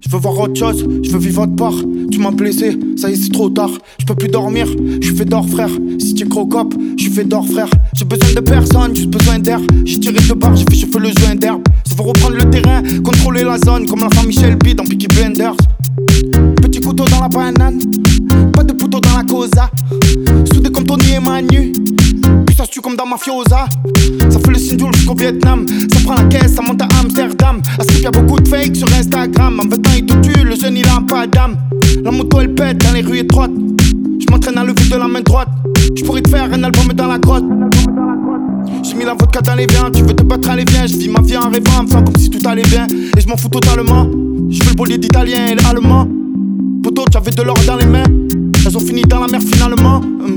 Je veux voir autre chose, je veux vivre autre part. Tu m'as blessé, ça y est c'est trop tard. Je peux plus dormir, je suis fait d'or frère. Si tu crocop, je suis fait d'or frère. J'ai besoin de personne, juste besoin d'air. J'ai tiré de barre, j'ai fait chauffer le joint d'herbe. Ça veut reprendre le terrain, contrôler la zone. Comme la famille Shelby dans Peaky Blinders. Petit couteau dans la banane, pas de couteau dans la cosa. Soudé comme Tony et Manu, puis ça se tue comme dans Mafiosa. Ça fait le signe jusqu'au Vietnam. Ça prend la caisse, ça monte à Amsterdam. À ce qu'il y a beaucoup de fake sur Instagram. En 20 ans il te tue, le jeune il a pas d'âme. La moto elle pète dans les rues étroites. Je m'entraîne à lever de la main droite. Je pourrais te faire un album dans la grotte. J'ai mis la vodka dans les viandes. Tu veux te battre, allez viens. Je vis ma vie en rêvant, en me faisant comme si tout allait bien. Et je m'en fous totalement. Je veux le bolide italien et l'allemand. Poto, j'avais de l'or dans les mains. Elles ont fini dans la mer finalement.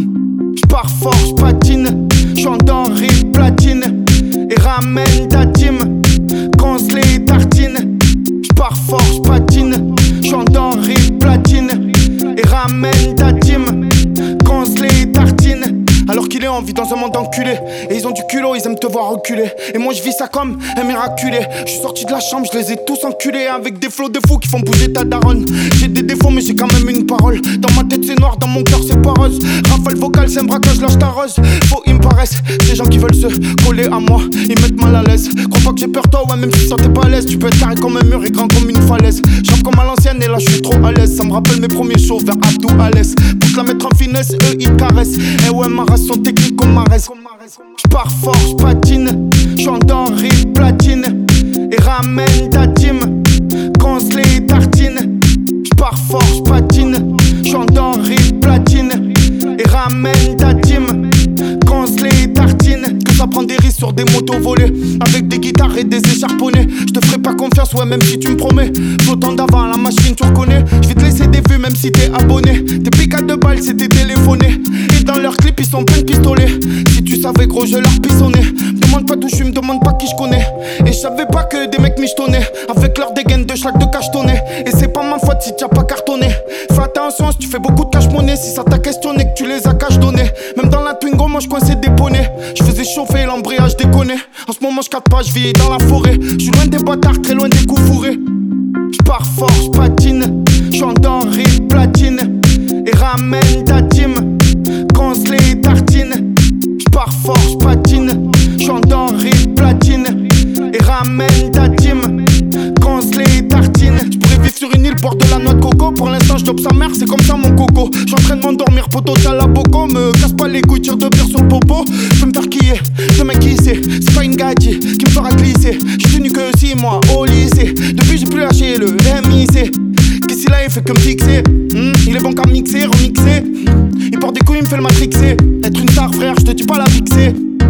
J'pars fort, j'patine. J'suis doré, platine. Et ramène ta team. Conce les tartines. J'pars fort, j'patine. J'suis doré, platine. Et ramène ta team. Conce les tartines. Alors qu'il est en vie dans un monde enculé. Et ils ont du culot, ils aiment te voir reculer. Et moi je vis ça comme un miraculé. Je suis sorti de la chambre, je les ai tous enculés. Avec des flots de fous qui font bouger ta daronne. J'ai des défauts mais j'ai quand même une parole. Dans ma tête c'est noir, dans mon cœur c'est poireuse. Rafale vocale, c'est un braquage, lâche ta rose. Faut ils me paraissent, ces gens qui veulent se coller à moi, ils mettent mal à l'aise. Crois pas que j'ai peur toi, ouais même si ça t'es pas à l'aise. Tu peux être carré comme un mur et grand comme une falaise. J'rappe comme à l'ancienne et là je suis trop à l'aise. Ça me rappelle mes premiers shows vers Abdou Alès. Pour te la mettre en finesse, eux ils caressent. Et ouais ma race sont techniques comme Marès. J'pars fort, j'patine. J'suis doré, platine. Et ramène ta team. Conce les tartines. J'pars fort, j'patine. J'suis doré, platine. Et ramène ta team. Conce les tartines. Que ça prend des risques sur des motos volées. Avec des guitares et des écharponnés. J'te ferai pas confiance, ouais même si tu me promets. Flottant d'avant la machine tu reconnais. J'vais te laisser des vues même si t'es abonné. Tes piquades de balles c'était téléphoné. Et dans leurs clips ils sont pleins de pistolets. Si tu savais gros je leur pissonnais. Me demande pas d'où je suis, me demande pas qui je connais. Et je savais pas que des mecs michetonnaient. Avec leur dégaine de schlack de cachetonné. Et c'est pas ma faute si t'as pas cartonné. Fais attention si tu fais beaucoup de cash-monnaie. Si ça t'a questionné que tu les as cash donné. Même dans la Twingo moi je coinçais des poneys. Je faisais chauffer l'embrayage déconné. En ce moment je capte pas, je vis dans la forêt. Je suis loin des bâtards, très loin des coups fourrés. J'pars fort, j'patine. J'suis doré, platine. Et ramène ta team. Conce les tartines. J'pars fort, j'patine. J'suis doré, platine. Et ramène ta team. Conce les tartines. J'pourrais vivre sur une île, boire de la noix de coco. Pour l'instant j'dope sa mère, c'est comme ça mon coco. J'suis en train de m'endormir, poto, t'as la boco. Me casse pas les couilles, tire de bière sur le popo. J'peux me faire quiller, demain qui c'est pas une gadget qui me fera glisser. J'ai tenu que 6 mois au lycée. Depuis j'ai plus lâché le MIC. Qu'est-ce qu'il a, il fait que me fixer. Il est bon qu'à mixer, remixer. Il porte des couilles, il me fait le matrixer. Être une star frère, je te dis pas la fixer.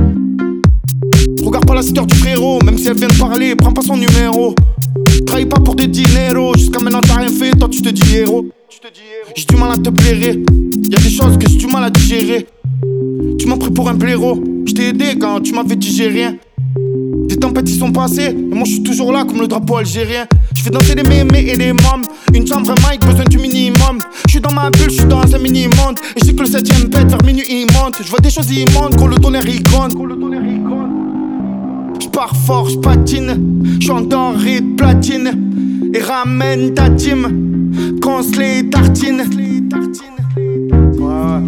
Regarde pas la sister du frérot. Même si elle vient de parler, prends pas son numéro. Trahis pas pour des dineros. Jusqu'à maintenant t'as rien fait, toi tu te dis héros. J'ai du mal à te blairer. Y'a des choses que j'ai du mal à digérer. Tu m'as pris pour un blaireau. J't'ai aidé quand tu m'avais dit j'ai rien. Des tempêtes ils sont passées, et moi je suis toujours là comme le drapeau algérien. Je fais danser des mémés et des mômes. Une chambre, un mic, besoin du minimum. Je suis dans ma bulle, je suis dans un mini-monde. Et je sais que le 7ème pète, vers minuit il monte. Je vois des choses immondes, quand le tonnerre il gronde. J'pars fort, j'patine. J'suis doré de platine. Et ramène ta team. Conce les tartines. Ouais.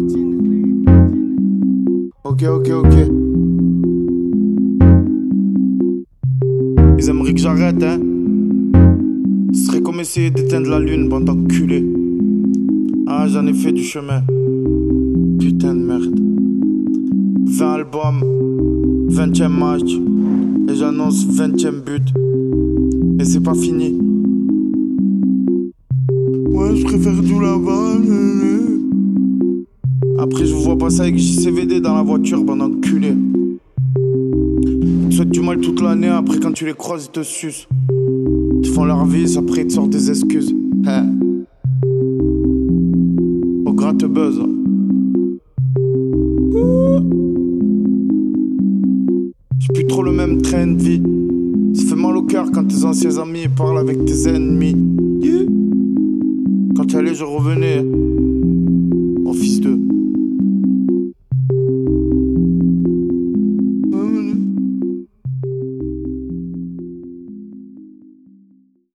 Ok. Ils aimeraient que j'arrête, hein. Ce serait comme essayer d'éteindre la lune, bande d'enculés. Ah, j'en ai fait du chemin. Putain de merde. 20 albums, 20ème match. Et j'annonce 20ème but. Et c'est pas fini. Ouais, je préfère du là-bas. Après, je vous vois passer avec JCVD dans la voiture, bande d'enculés. Ils te souhaitent du mal toute l'année, après quand tu les croises, ils te sucent. Ils font leur vie, après ils te sortent des excuses. Au gratte-buzz. J'ai plus trop le même train de vie. Ça fait mal au cœur quand tes anciens amis parlent avec tes ennemis. Quand tu allais, je revenais.